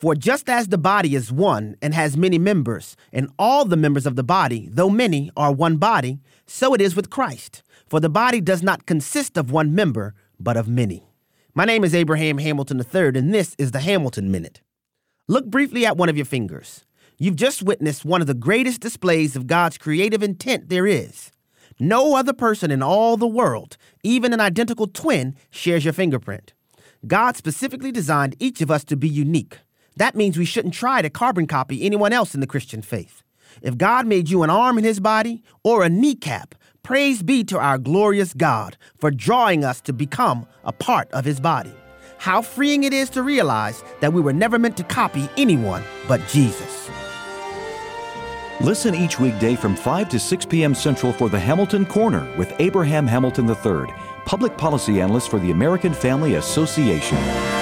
For just as the body is one and has many members, and all the members of the body, though many, are one body, so it is with Christ. For the body does not consist of one member, but of many. My name is Abraham Hamilton III, and this is the Hamilton Minute. Look briefly at one of your fingers. You've just witnessed one of the greatest displays of God's creative intent there is. No other person in all the world, even an identical twin, shares your fingerprint. God specifically designed each of us to be unique. That means we shouldn't try to carbon copy anyone else in the Christian faith. If God made you an arm in his body or a kneecap, praise be to our glorious God for drawing us to become a part of his body. How freeing it is to realize that we were never meant to copy anyone but Jesus. Listen each weekday from 5 to 6 p.m. Central for the Hamilton Corner with Abraham Hamilton III, Public Policy Analyst for the American Family Association.